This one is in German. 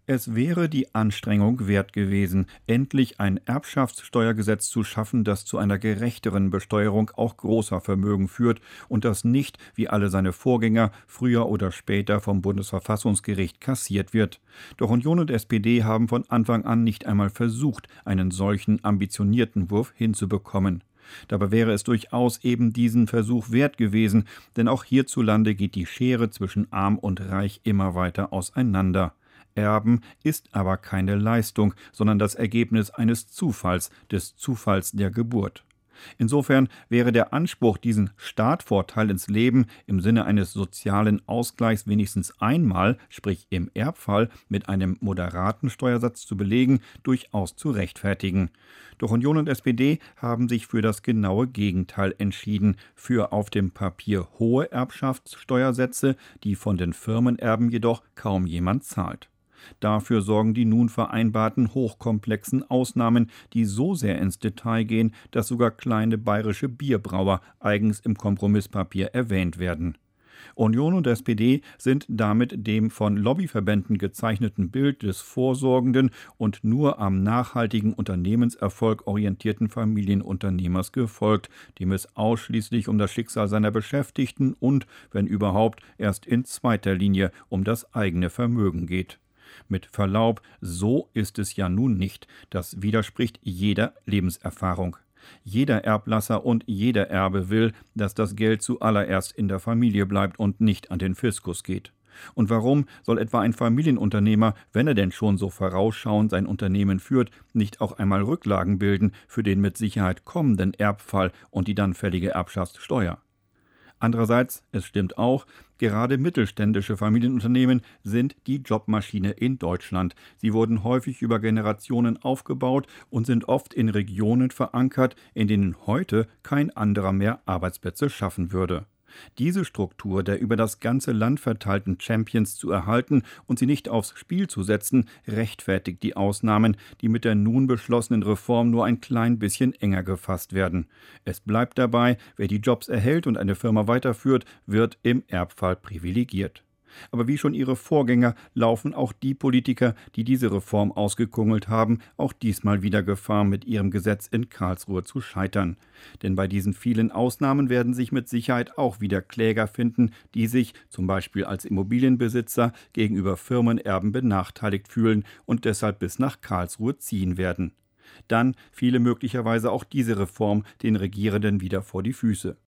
Es wäre die Anstrengung wert gewesen, endlich ein Erbschaftssteuergesetz zu schaffen, das zu einer gerechteren Besteuerung auch großer Vermögen führt und das nicht, wie alle seine Vorgänger, früher oder später vom Bundesverfassungsgericht kassiert wird. Doch Union und SPD haben von Anfang an nicht einmal versucht, einen solchen ambitionierten Wurf hinzubekommen. Dabei wäre es durchaus eben diesen Versuch wert gewesen, denn auch hierzulande geht die Schere zwischen Arm und Reich immer weiter auseinander. Erben ist aber keine Leistung, sondern das Ergebnis eines Zufalls, des Zufalls der Geburt. Insofern wäre der Anspruch, diesen Startvorteil ins Leben im Sinne eines sozialen Ausgleichs wenigstens einmal, sprich im Erbfall, mit einem moderaten Steuersatz zu belegen, durchaus zu rechtfertigen. Doch Union und SPD haben sich für das genaue Gegenteil entschieden, für auf dem Papier hohe Erbschaftssteuersätze, die von den Firmenerben jedoch kaum jemand zahlt. Dafür sorgen die nun vereinbarten hochkomplexen Ausnahmen, die so sehr ins Detail gehen, dass sogar kleine bayerische Bierbrauer eigens im Kompromisspapier erwähnt werden. Union und SPD sind damit dem von Lobbyverbänden gezeichneten Bild des vorsorgenden und nur am nachhaltigen Unternehmenserfolg orientierten Familienunternehmers gefolgt, dem es ausschließlich um das Schicksal seiner Beschäftigten und, wenn überhaupt, erst in zweiter Linie um das eigene Vermögen geht. Mit Verlaub, so ist es ja nun nicht. Das widerspricht jeder Lebenserfahrung. Jeder Erblasser und jeder Erbe will, dass das Geld zuallererst in der Familie bleibt und nicht an den Fiskus geht. Und warum soll etwa ein Familienunternehmer, wenn er denn schon so vorausschauend sein Unternehmen führt, nicht auch einmal Rücklagen bilden für den mit Sicherheit kommenden Erbfall und die dann fällige Erbschaftssteuer? Andererseits, es stimmt auch, gerade mittelständische Familienunternehmen sind die Jobmaschine in Deutschland. Sie wurden häufig über Generationen aufgebaut und sind oft in Regionen verankert, in denen heute kein anderer mehr Arbeitsplätze schaffen würde. Diese Struktur der über das ganze Land verteilten Champions zu erhalten und sie nicht aufs Spiel zu setzen, rechtfertigt die Ausnahmen, die mit der nun beschlossenen Reform nur ein klein bisschen enger gefasst werden. Es bleibt dabei, wer die Jobs erhält und eine Firma weiterführt, wird im Erbfall privilegiert. Aber wie schon ihre Vorgänger laufen auch die Politiker, die diese Reform ausgekungelt haben, auch diesmal wieder Gefahr, mit ihrem Gesetz in Karlsruhe zu scheitern. Denn bei diesen vielen Ausnahmen werden sich mit Sicherheit auch wieder Kläger finden, die sich, zum Beispiel als Immobilienbesitzer, gegenüber Firmenerben benachteiligt fühlen und deshalb bis nach Karlsruhe ziehen werden. Dann fiele möglicherweise auch diese Reform den Regierenden wieder vor die Füße.